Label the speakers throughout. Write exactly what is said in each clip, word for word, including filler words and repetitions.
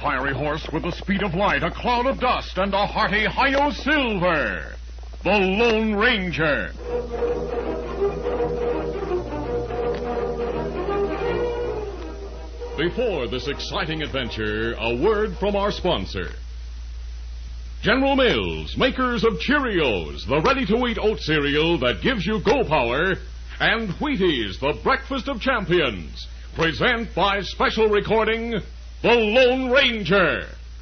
Speaker 1: fiery horse with the speed of light, a cloud of dust, and a hearty Hi-Yo Silver, the Lone Ranger. Before this exciting adventure, a word from our sponsor. General Mills, makers of Cheerios, the ready-to-eat oat cereal that gives you go power, and Wheaties, the breakfast of champions, present by special recording, The Lone Ranger.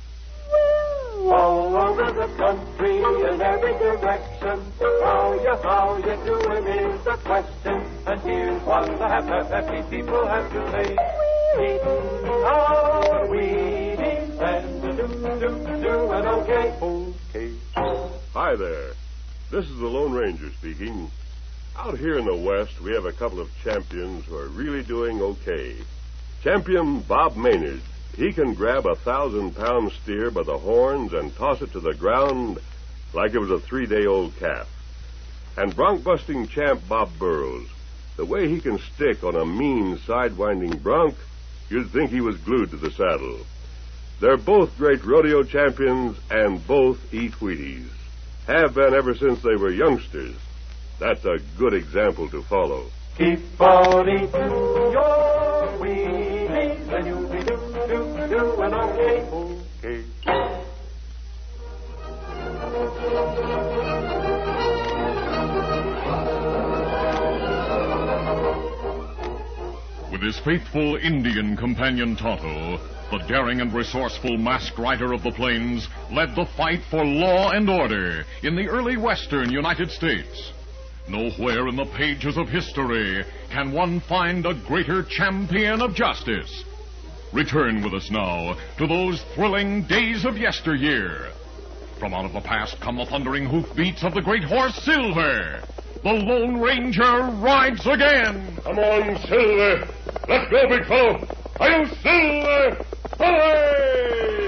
Speaker 2: All over the country, in every direction, how you, how you doing is the question. And here's what the happy, happy people have to say. Eating our Wheaties and do, do, doing okay. Okay.
Speaker 3: Hi there. This is the Lone Ranger speaking. Out here in the West, we have a couple of champions who are really doing okay. Champion Bob Maynard. He can grab a thousand-pound steer by the horns and toss it to the ground like it was a three-day-old calf. And bronc-busting champ Bob Burrows. The way he can stick on a mean, sidewinding bronc, you'd think he was glued to the saddle. They're both great rodeo champions, and both eat Wheaties. Have been ever since they were youngsters. That's a good example to follow.
Speaker 2: Keep on eating your Wheaties, and you'll be do, do, doing okay. Okay.
Speaker 1: With his faithful Indian companion Tonto, the daring and resourceful masked rider of the plains led the fight for law and order in the early western United States. Nowhere in the pages of history can one find a greater champion of justice. Return with us now to those thrilling days of yesteryear. From out of the past come the thundering hoofbeats of the great horse Silver. The Lone Ranger rides again.
Speaker 3: Come on, Silver. Let's go, big fellow. Hi-yo, Silver! Hooray!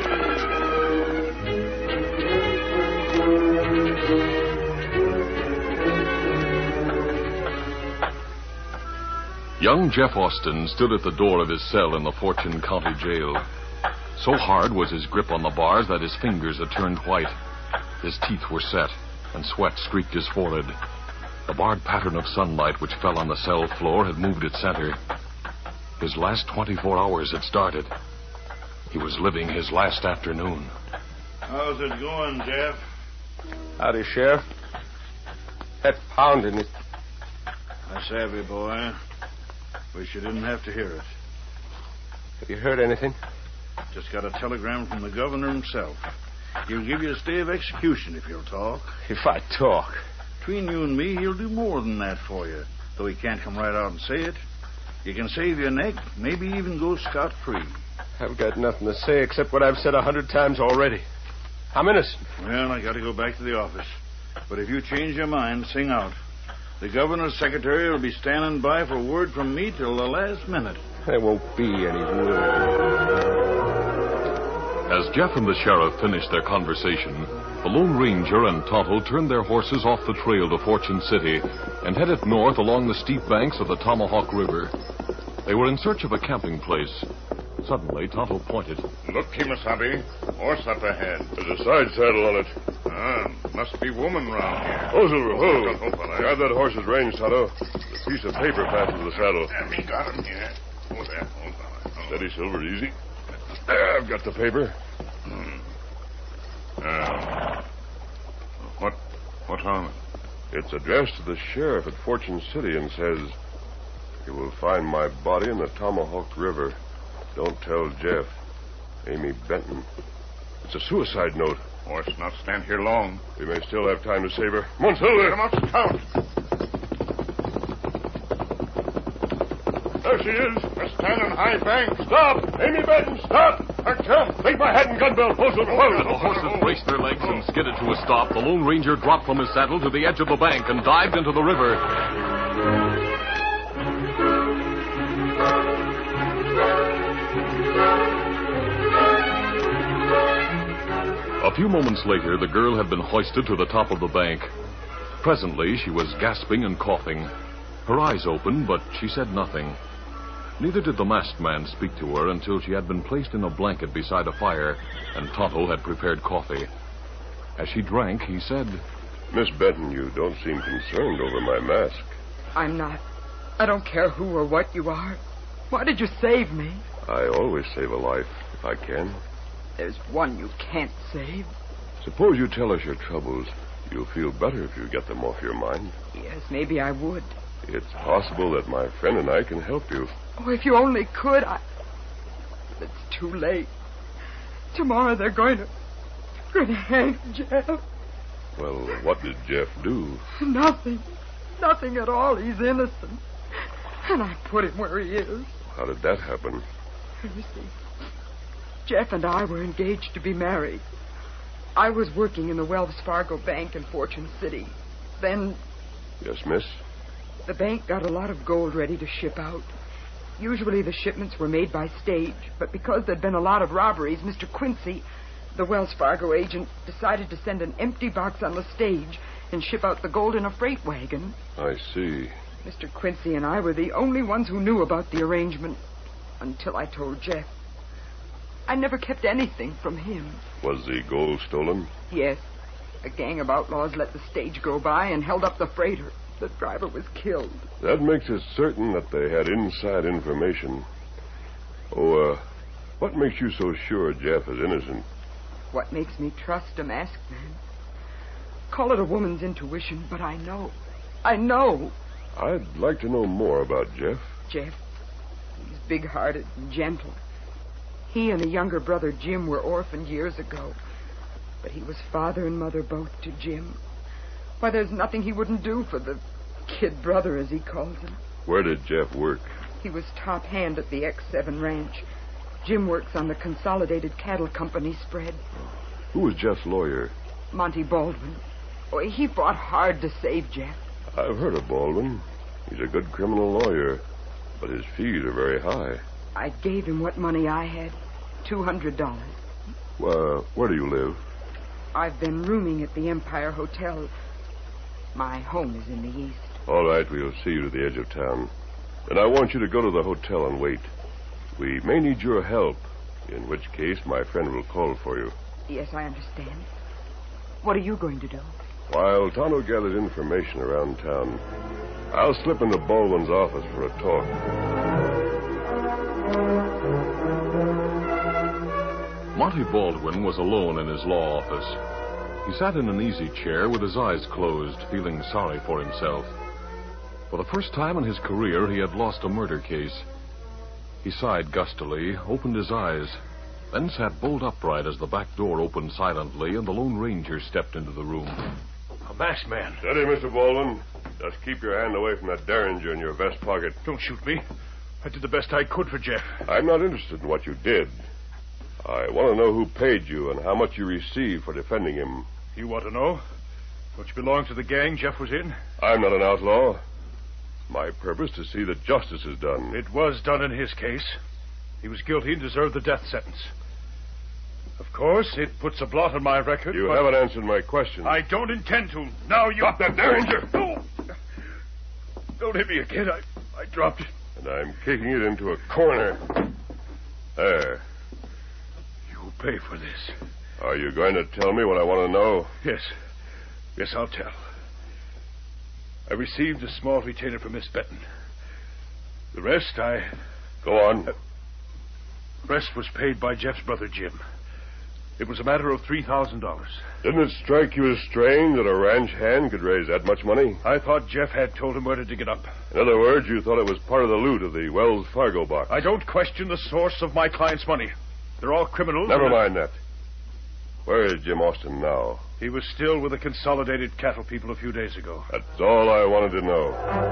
Speaker 4: Young Jeff Austin stood at the door of his cell in the Fortune County Jail. So hard was his grip on the bars that his fingers had turned white. His teeth were set, and sweat streaked his forehead. The barred pattern of sunlight which fell on the cell floor had moved its center. His last twenty-four hours had started. He was living his last afternoon.
Speaker 5: How's it going, Jeff?
Speaker 6: Howdy, Sheriff. That pounding is...
Speaker 5: I savvy, boy. Wish you didn't have to hear it.
Speaker 6: Have you heard anything?
Speaker 5: Just got a telegram from the governor himself. He'll give you a stay of execution if you'll talk.
Speaker 6: If I talk?
Speaker 5: Between you and me, he'll do more than that for you, though he can't come right out and say it. You can save your neck, maybe even go scot-free.
Speaker 6: I've got nothing to say except what I've said a hundred times already. I'm innocent.
Speaker 5: Well, I got to go back to the office. But if you change your mind, sing out. The governor's secretary will be standing by for word from me till the last minute.
Speaker 6: There won't be any word.
Speaker 4: As Jeff and the sheriff finished their conversation, the Lone Ranger and Tonto turned their horses off the trail to Fortune City and headed north along the steep banks of the Tomahawk River. They were in search of a camping place. Suddenly, Tonto pointed.
Speaker 3: Look, Kimasabi. Horse up ahead. There's a side saddle on it.
Speaker 5: Ah, must be woman round here.
Speaker 3: Oh, Silver, whoa. Grab that horse's reins, Tonto. There's a piece of paper fastened to the saddle.
Speaker 5: Yeah, me got him here. Oh, there. Hold on. Oh.
Speaker 3: Steady, Silver, easy. There, I've got the paper.
Speaker 5: Hmm. Uh, what, what's on it?
Speaker 3: It's addressed to the sheriff at Fortune City and says, "You will find my body in the Tomahawk River. Don't tell Jeff. Amy Benton." It's a suicide note.
Speaker 5: Horse not stand here long.
Speaker 3: We may still have time to save her. Come on, Silver.
Speaker 5: Come on, scout.
Speaker 3: There she is.
Speaker 5: We're standing high bank.
Speaker 3: Stop! Amy Benton, stop!
Speaker 5: Her come.
Speaker 3: Take my hat and gun belt. Whoa, Silver, whoa.
Speaker 4: As the horses braced their legs and skidded to a stop, the Lone Ranger dropped from his saddle to the edge of the bank and dived into the river. A few moments later, the girl had been hoisted to the top of the bank. Presently, she was gasping and coughing. Her eyes opened, but she said nothing. Neither did the masked man speak to her until she had been placed in a blanket beside a fire and Tonto had prepared coffee. As she drank, he said,
Speaker 3: Miss Benton, you don't seem concerned over my mask.
Speaker 7: I'm not. I don't care who or what you are. Why did you save me?
Speaker 3: I always save a life if I can.
Speaker 7: There's one you can't save.
Speaker 3: Suppose you tell us your troubles. You'll feel better if you get them off your mind.
Speaker 7: Yes, maybe I would.
Speaker 3: It's possible that my friend and I can help you.
Speaker 7: Oh, if you only could, I... It's too late. Tomorrow they're going to... going to hang Jeff.
Speaker 3: Well, what did Jeff do?
Speaker 7: Nothing. Nothing at all. He's innocent. And I put him where he is.
Speaker 3: How did that happen?
Speaker 7: You see, Jeff and I were engaged to be married. I was working in the Wells Fargo Bank in Fortune City. Then...
Speaker 3: Yes, miss?
Speaker 7: The bank got a lot of gold ready to ship out. Usually the shipments were made by stage, but because there'd been a lot of robberies, Mister Quincy, the Wells Fargo agent, decided to send an empty box on the stage and ship out the gold in a freight wagon.
Speaker 3: I see.
Speaker 7: Mister Quincy and I were the only ones who knew about the arrangement until I told Jeff. I never kept anything from him.
Speaker 3: Was the gold stolen?
Speaker 7: Yes. A gang of outlaws let the stage go by and held up the freighter. The driver was killed.
Speaker 3: That makes it certain that they had inside information. Oh, uh, what makes you so sure Jeff is innocent?
Speaker 7: What makes me trust a masked man? Call it a woman's intuition, but I know. I know.
Speaker 3: I'd like to know more about Jeff.
Speaker 7: Jeff? He's big-hearted and gentle. He and a younger brother, Jim, were orphaned years ago. But he was father and mother both to Jim. Why, there's nothing he wouldn't do for the kid brother, as he calls him.
Speaker 3: Where did Jeff work?
Speaker 7: He was top hand at the X seven ranch. Jim works on the Consolidated Cattle Company spread.
Speaker 3: Who was Jeff's lawyer?
Speaker 7: Monty Baldwin. Oh, he fought hard to save Jeff.
Speaker 3: I've heard of Baldwin. He's a good criminal lawyer, but his fees are very high.
Speaker 7: I gave him what money I had, two hundred dollars.
Speaker 3: Well, where do you live?
Speaker 7: I've been rooming at the Empire Hotel. My home is in the east.
Speaker 3: All right, we'll see you to the edge of town. And I want you to go to the hotel and wait. We may need your help, in which case my friend will call for you.
Speaker 7: Yes, I understand. What are you going to do?
Speaker 3: While Tonto gathers information around town, I'll slip into Baldwin's office for a talk.
Speaker 4: Monty Baldwin was alone in his law office. He sat in an easy chair with his eyes closed, feeling sorry for himself. For the first time in his career, he had lost a murder case. He sighed gustily, opened his eyes, then sat bolt upright as the back door opened silently and the Lone Ranger stepped into the room.
Speaker 6: A masked man.
Speaker 3: Steady, Mister Baldwin. Just keep your hand away from that derringer in your vest pocket.
Speaker 6: Don't shoot me. I did the best I could for Jeff.
Speaker 3: I'm not interested in what you did. I want to know who paid you and how much you received for defending him.
Speaker 6: You want to know? Don't you belong to the gang Jeff was in?
Speaker 3: I'm not an outlaw. My purpose to see that justice is done.
Speaker 6: It was done in his case. He was guilty and deserved the death sentence. Of course, it puts a blot on my record.
Speaker 3: You
Speaker 6: but...
Speaker 3: haven't answered my question.
Speaker 6: I don't intend to. Now you...
Speaker 3: Drop that derringer!
Speaker 6: No! Don't hit me again. I, I dropped it.
Speaker 3: And I'm kicking it into a corner. There.
Speaker 6: You'll pay for this.
Speaker 3: Are you going to tell me what I want to know?
Speaker 6: Yes. Yes, I'll tell. I received a small retainer from Miss Benton. The rest, I...
Speaker 3: Go on.
Speaker 6: Uh, the rest was paid by Jeff's brother, Jim. It was a matter of three thousand dollars.
Speaker 3: Didn't it strike you as strange that a ranch hand could raise that much money?
Speaker 6: I thought Jeff had told him where to dig it up.
Speaker 3: In other words, you thought it was part of the loot of the Wells Fargo box.
Speaker 6: I don't question the source of my client's money. They're all criminals.
Speaker 3: Never mind that. Where is Jim Austin now?
Speaker 6: He was still with the Consolidated Cattle people a few days ago.
Speaker 3: That's all I wanted to know.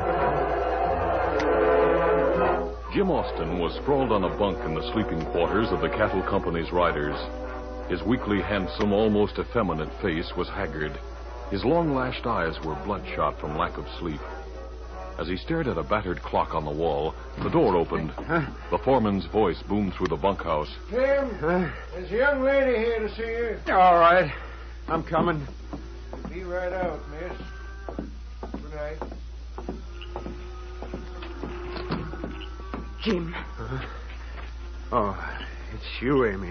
Speaker 4: Jim Austin was sprawled on a bunk in the sleeping quarters of the cattle company's riders. His weakly handsome, almost effeminate face was haggard. His long-lashed eyes were bloodshot from lack of sleep. As he stared at a battered clock on the wall, the door opened.
Speaker 8: Huh?
Speaker 4: The foreman's voice boomed through the bunkhouse.
Speaker 8: Jim, huh? There's a young lady here to see you. All right. I'm coming. Be right out, miss. Good night.
Speaker 7: Jim.
Speaker 8: Huh? Oh, it's you, Amy.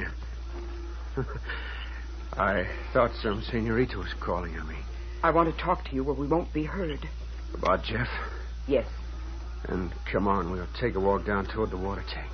Speaker 8: I thought some senorita was calling on me.
Speaker 7: I want to talk to you where we won't be heard.
Speaker 8: About Jeff?
Speaker 7: Yes.
Speaker 8: And come on, we'll take a walk down toward the water tank.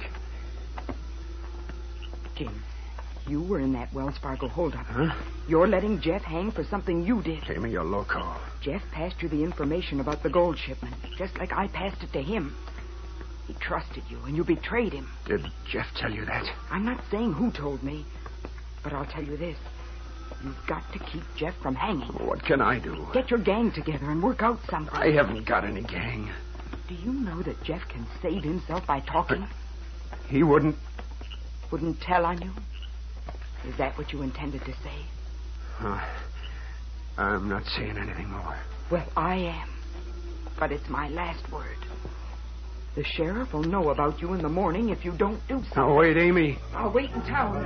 Speaker 7: Jim, you were in that Wells Fargo holdup.
Speaker 8: Huh?
Speaker 7: You're letting Jeff hang for something you did.
Speaker 8: Amy, you're loco.
Speaker 7: Jeff passed you the information about the gold shipment, just like I passed it to him. He trusted you, and you betrayed him.
Speaker 8: Did Jeff tell you that?
Speaker 7: I'm not saying who told me, but I'll tell you this. You've got to keep Jeff from hanging.
Speaker 8: What can I do?
Speaker 7: Get your gang together and work out something.
Speaker 8: I haven't got any gang.
Speaker 7: Do you know that Jeff can save himself by talking?
Speaker 8: He wouldn't...
Speaker 7: Wouldn't tell on you? Is that what you intended to say?
Speaker 8: Uh, I'm not saying anything more.
Speaker 7: Well, I am. But it's my last word. The sheriff will know about you in the morning if you don't do something.
Speaker 8: Now, wait, Amy.
Speaker 7: I'll wait in town.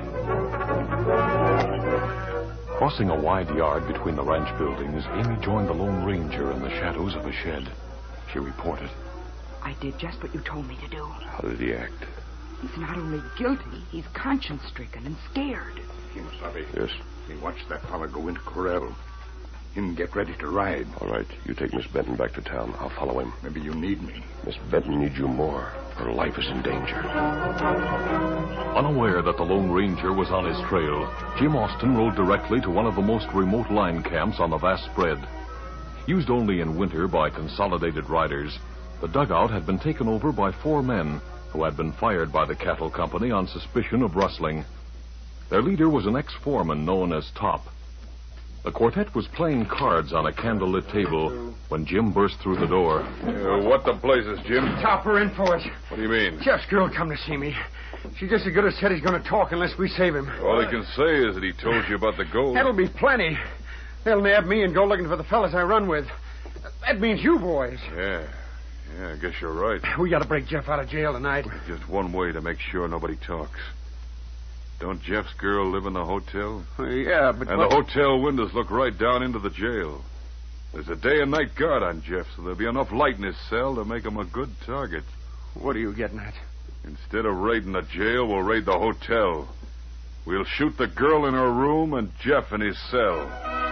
Speaker 4: Crossing a wide yard between the ranch buildings, Amy joined the Lone Ranger in the shadows of a shed. She reported.
Speaker 7: I did just what you told me to do.
Speaker 6: How did he act?
Speaker 7: He's not only guilty, he's conscience-stricken and scared.
Speaker 6: Kimasabi. Yes? He watched that fella go into corral. Him get ready to ride.
Speaker 3: All right. You take Miss Benton back to town. I'll follow him.
Speaker 6: Maybe you need me.
Speaker 3: Miss Benton needs you more. Her life is in danger.
Speaker 4: Unaware that the Lone Ranger was on his trail, Jim Austin rode directly to one of the most remote line camps on the vast spread. Used only in winter by consolidated riders, the dugout had been taken over by four men who had been fired by the cattle company on suspicion of rustling. Their leader was an ex-foreman known as Top. The quartet was playing cards on a candlelit table when Jim burst through the door.
Speaker 6: Uh, what the blazes, Jim?
Speaker 8: Topper in for it.
Speaker 6: What do you mean?
Speaker 8: Jeff's girl come to see me. She just as good as said he's going to talk unless we save him.
Speaker 6: All he can say is that he told you about the gold.
Speaker 8: That'll be plenty. They'll nab me and go looking for the fellas I run with. That means you boys.
Speaker 6: Yeah. Yeah, I guess you're right.
Speaker 8: We got to break Jeff out of jail tonight.
Speaker 6: Just one way to make sure nobody talks. Don't Jeff's girl live in the hotel?
Speaker 8: Well, yeah, but...
Speaker 6: And
Speaker 8: what...
Speaker 6: the hotel windows look right down into the jail. There's a day and night guard on Jeff, so there'll be enough light in his cell to make him a good target.
Speaker 8: What are you getting at?
Speaker 6: Instead of raiding the jail, we'll raid the hotel. We'll shoot the girl in her room and Jeff in his cell.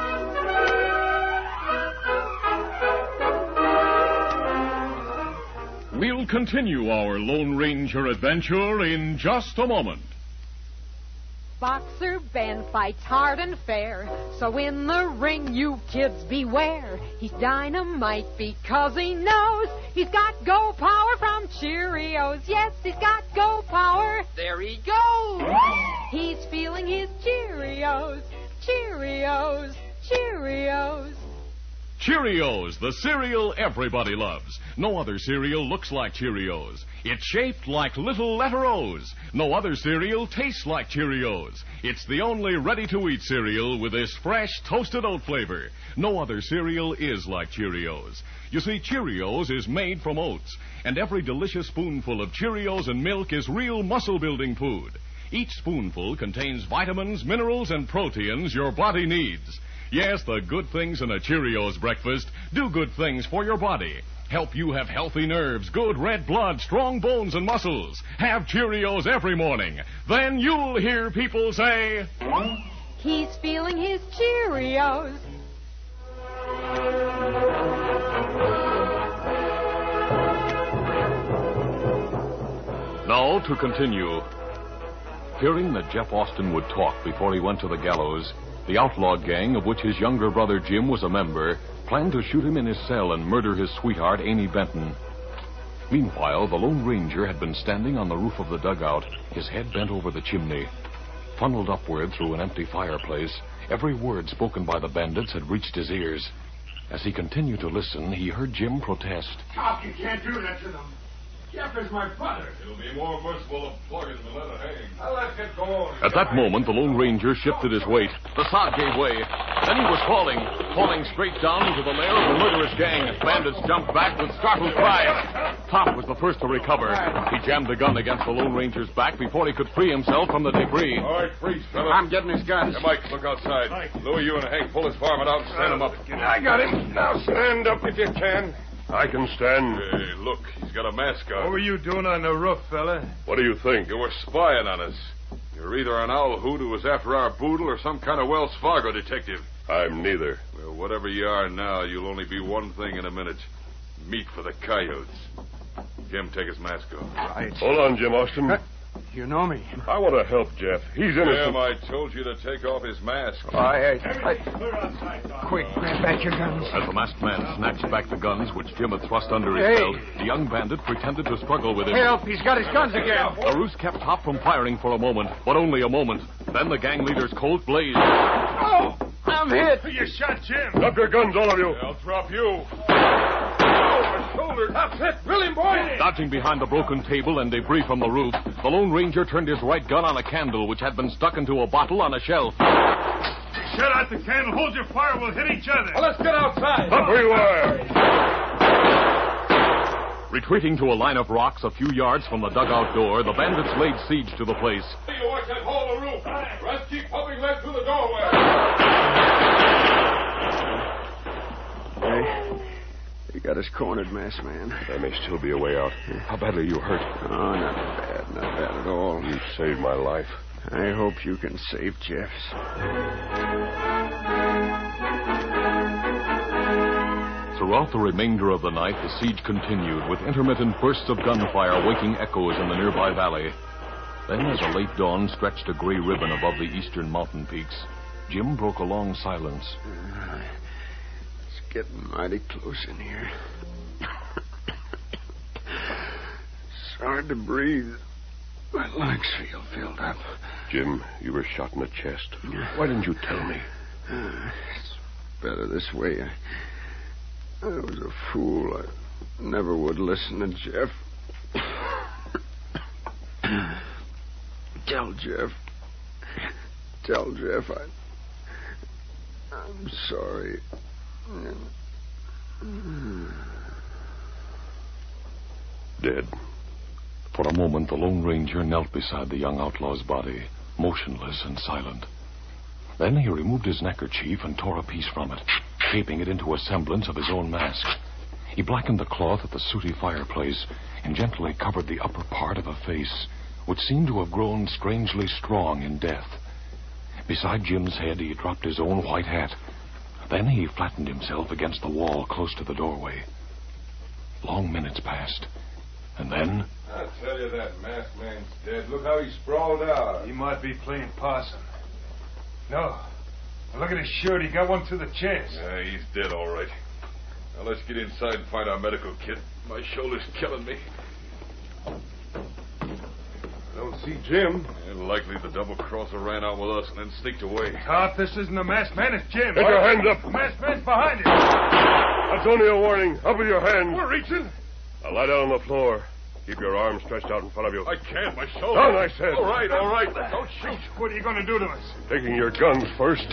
Speaker 1: We'll continue our Lone Ranger adventure in just a moment.
Speaker 9: Boxer Ben fights hard and fair, so in the ring you kids beware. He's dynamite because he knows he's got go power from Cheerios. Yes, he's got go power. There he goes. He's feeling his Cheerios, Cheerios, Cheerios.
Speaker 1: Cheerios, the cereal everybody loves. No other cereal looks like Cheerios. It's shaped like little letter O's. No other cereal tastes like Cheerios. It's the only ready-to-eat cereal with this fresh, toasted oat flavor. No other cereal is like Cheerios. You see, Cheerios is made from oats, and every delicious spoonful of Cheerios and milk is real muscle-building food. Each spoonful contains vitamins, minerals, and proteins your body needs. Yes, the good things in a Cheerios breakfast do good things for your body. Help you have healthy nerves, good red blood, strong bones and muscles. Have Cheerios every morning. Then you'll hear people say,
Speaker 9: he's feeling his Cheerios.
Speaker 4: Now to continue. Hearing that Jeff Austin would talk before he went to the gallows, the outlaw gang of which his younger brother Jim was a member planned to shoot him in his cell and murder his sweetheart, Amy Benton. Meanwhile, the Lone Ranger had been standing on the roof of the dugout, his head bent over the chimney. Funneled upward through an empty fireplace, every word spoken by the bandits had reached his ears. As he continued to listen, he heard Jim protest.
Speaker 8: Doc, you can't do that to them. Jeff is my brother.
Speaker 6: It'll be more merciful if plugging than let it hang.
Speaker 8: Now let's get going.
Speaker 4: At that moment, the Lone Ranger shifted his weight. The sod gave way. Then he was falling, falling straight down into the lair of the murderous gang. Bandits jumped back with startled cries. Top was the first to recover. He jammed the gun against the Lone Ranger's back before he could free himself from the debris.
Speaker 6: All right, freeze, fella.
Speaker 8: I'm getting his guns.
Speaker 6: Hey, Mike, look outside. Louis, you and Hank pull his varmint out and stand him up.
Speaker 8: I got him. Now stand up if you can.
Speaker 3: I can stand.
Speaker 4: Hey, look, he's got a mask on.
Speaker 6: What were you doing on the roof, fella?
Speaker 3: What do you think?
Speaker 4: You were spying on us. You're either an owl hoot who was after our boodle or some kind of Wells Fargo detective.
Speaker 3: I'm neither.
Speaker 4: Well, whatever you are now, you'll only be one thing in a minute. Meat for the coyotes. Jim, take his mask off.
Speaker 8: Right.
Speaker 3: Hold on, Jim Austin.
Speaker 8: Uh, you know me.
Speaker 3: I want to help Jeff. He's innocent.
Speaker 4: Jim, I told you to take off his mask.
Speaker 8: Oh, I, I, I, quick, grab back your guns.
Speaker 4: As the masked man snatched back the guns which Jim had thrust under his
Speaker 8: Hey.
Speaker 4: belt, the young bandit pretended to struggle with him.
Speaker 8: Help, he's got his guns again.
Speaker 4: LaRousse kept Hop from firing for a moment, but only a moment. Then the gang leader's Colt blazed.
Speaker 8: Oh, I'm hit.
Speaker 6: You shot Jim.
Speaker 3: Drop your guns, all of you.
Speaker 4: I'll drop you.
Speaker 6: Shoulder. That's it. William, boy.
Speaker 4: Dodging behind the broken table and debris from the roof, the Lone Ranger turned his right gun on a candle which had been stuck into a bottle on a shelf.
Speaker 6: Shut out the candle. Hold your fire. We'll hit each other.
Speaker 2: Well, let's get outside.
Speaker 3: Up where you are.
Speaker 4: Retreating to a line of rocks a few yards from the dugout door, the bandits laid siege to the place.
Speaker 6: You watch that hole in the roof. Let's keep pumping lead through the doorway.
Speaker 8: Hey, you got us cornered, masked man.
Speaker 3: There may still be a way out. How badly are you hurt?
Speaker 8: Oh, not bad, not bad at all.
Speaker 3: You saved my life.
Speaker 8: I hope you can save Jeff's.
Speaker 4: Throughout the remainder of the night, the siege continued, with intermittent bursts of gunfire waking echoes in the nearby valley. Then, as a late dawn stretched a gray ribbon above the eastern mountain peaks, Jim broke a long silence.
Speaker 8: Uh, it's getting mighty close in here. It's hard to breathe. My lungs feel filled up.
Speaker 3: Jim, you were shot in the chest. Why didn't you tell me?
Speaker 8: Uh, it's better this way. I, I was a fool. I never would listen to Jeff. Tell Jeff. Tell Jeff I... I'm sorry.
Speaker 3: Dead.
Speaker 4: For a moment, the Lone Ranger knelt beside the young outlaw's body, motionless and silent. Then he removed his neckerchief and tore a piece from it, shaping it into a semblance of his own mask. He blackened the cloth at the sooty fireplace and gently covered the upper part of a face, which seemed to have grown strangely strong in death. Beside Jim's head, he dropped his own white hat. Then he flattened himself against the wall close to the doorway. Long minutes passed, and then...
Speaker 10: I tell you, that masked man's dead. Look how he's sprawled out.
Speaker 6: He might be playing possum. No. Look at his shirt. He got one through the chest.
Speaker 4: Yeah, he's dead, all right. Now, let's get inside and find our medical kit. My shoulder's killing me.
Speaker 10: I don't see Jim.
Speaker 4: Yeah, likely the double-crosser ran out with us and then sneaked away.
Speaker 6: Top, this isn't the masked man. It's Jim.
Speaker 3: Get your hands up.
Speaker 6: The masked man's behind him.
Speaker 3: That's only a warning. Up with your hands.
Speaker 6: We're reaching.
Speaker 3: Now lie down on the floor. Keep your arms stretched out in front of you.
Speaker 4: I can't. My shoulder.
Speaker 3: Down, I said.
Speaker 4: All right, all right. Don't shoot.
Speaker 6: What are you going to do to us?
Speaker 3: Taking your guns first.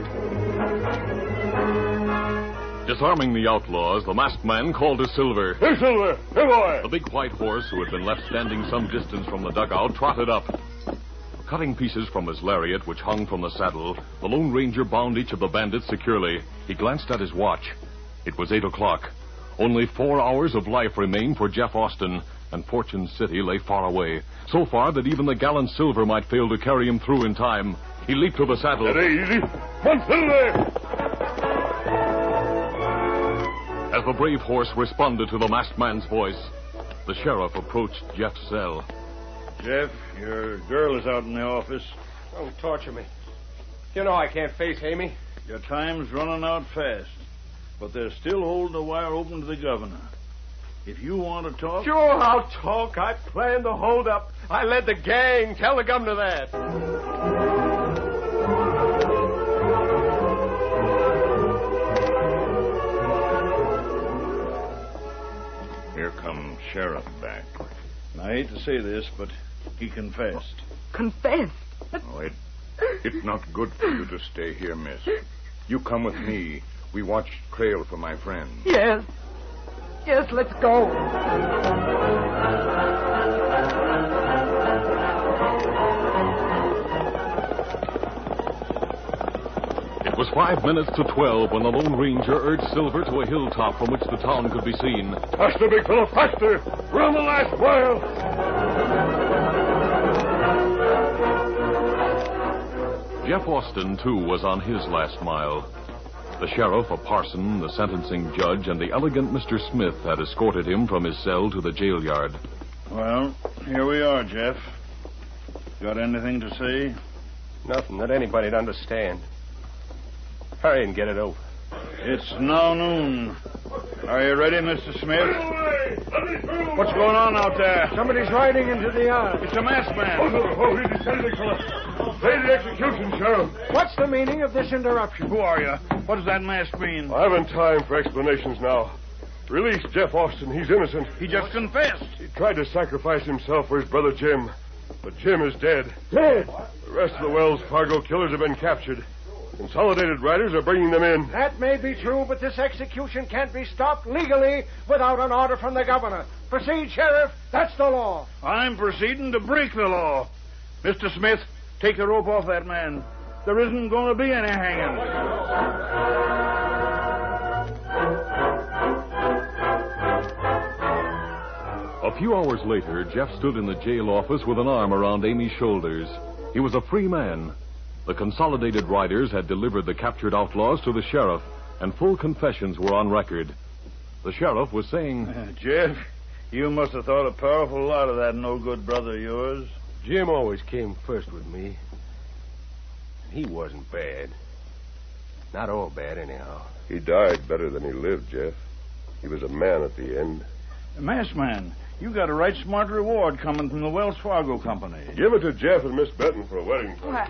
Speaker 4: Disarming the outlaws, the masked man called to Silver.
Speaker 3: Hey, Silver. Hey, boy.
Speaker 4: The big white horse, who had been left standing some distance from the dugout, trotted up. Cutting pieces from his lariat, which hung from the saddle, the Lone Ranger bound each of the bandits securely. He glanced at his watch. It was eight o'clock. Only four hours of life remained for Jeff Austin, and Fortune City lay far away, so far that even the gallant Silver might fail to carry him through in time. He leaped to the saddle.
Speaker 3: Steady, easy. Come on, Silver.
Speaker 4: As the brave horse responded to the masked man's voice, the sheriff approached Jeff's cell.
Speaker 5: Jeff, your girl is out in the office.
Speaker 10: Don't torture me. You know I can't face Amy.
Speaker 5: Your time's running out fast, but they're still holding the wire open to the governor. If you want to talk...
Speaker 10: Sure, I'll talk. I planned the hold-up. I led the gang. Tell the governor that.
Speaker 5: Here comes Sheriff back. And I hate to say this, but he confessed.
Speaker 7: Confessed?
Speaker 11: Oh, it, it's not good for you to stay here, miss. You come with me. We watched trail for my friend.
Speaker 7: Yes. Yes, let's go.
Speaker 4: It It was five minutes to twelve when the Lone Ranger urged Silver to a hilltop from which the town could be seen.
Speaker 3: Faster, big fellow, faster! We're on the last mile!
Speaker 4: Jeff Austin, too, was on his last mile. The sheriff, a parson, the sentencing judge, and the elegant Mister Smith had escorted him from his cell to the jail yard.
Speaker 5: Well, here we are, Jeff. Got anything to say?
Speaker 10: Nothing that anybody'd understand. Hurry and get it over.
Speaker 5: It's now noon. Are you ready, Mister Smith? What's going on out there?
Speaker 10: Somebody's riding into the yard.
Speaker 5: It's a masked man.
Speaker 3: Oh, no, oh, easy, steady, big fella. Say the execution, Sheriff.
Speaker 10: What's the meaning of this interruption?
Speaker 5: Who are you? What does that mask mean?
Speaker 3: I haven't time for explanations now. Release Jeff Austin. He's innocent.
Speaker 5: He just confessed.
Speaker 3: He tried to sacrifice himself for his brother Jim, but Jim is dead.
Speaker 10: Dead?
Speaker 3: The rest of the Wells Fargo killers have been captured. Consolidated Riders are bringing them in.
Speaker 10: That may be true, but this execution can't be stopped legally without an order from the governor. Proceed, Sheriff. That's the law.
Speaker 5: I'm proceeding to break the law. Mister Smith, take the rope off that man. There isn't going to be any hanging.
Speaker 4: A few hours later, Jeff stood in the jail office with an arm around Amy's shoulders. He was a free man. The Consolidated Riders had delivered the captured outlaws to the sheriff, and full confessions were on record. The sheriff was saying,
Speaker 5: Uh, Jeff, you must have thought a powerful lot of that no-good brother of yours.
Speaker 10: Jim always came first with me. He wasn't bad. Not all bad, anyhow.
Speaker 3: He died better than he lived, Jeff. He was a man at the end.
Speaker 5: Masked man, you got a right smart reward coming from the Wells Fargo Company.
Speaker 3: Give it to Jeff and Miss Benton for a wedding present.
Speaker 7: What?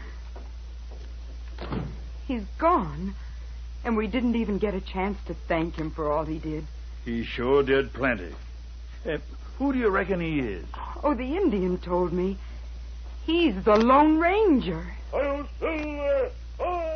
Speaker 7: He's gone, and we didn't even get a chance to thank him for all he did.
Speaker 5: He sure did plenty. Uh, who do you reckon he is?
Speaker 7: Oh, the Indian told me. He's the Lone Ranger.
Speaker 3: Hi-yo, Silver! Hi!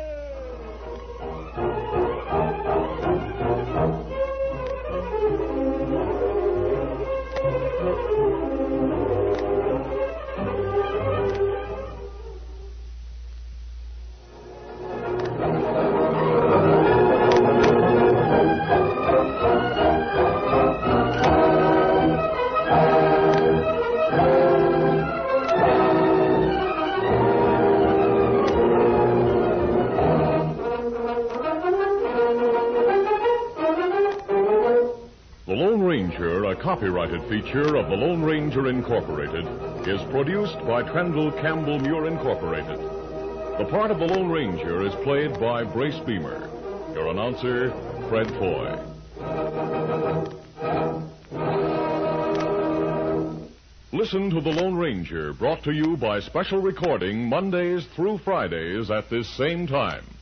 Speaker 1: A copyrighted feature of the Lone Ranger Incorporated is produced by Trendle Campbell Muir Incorporated. The part of the Lone Ranger is played by Brace Beamer. Your announcer, Fred Foy. Listen to the Lone Ranger, brought to you by special recording Mondays through Fridays at this same time.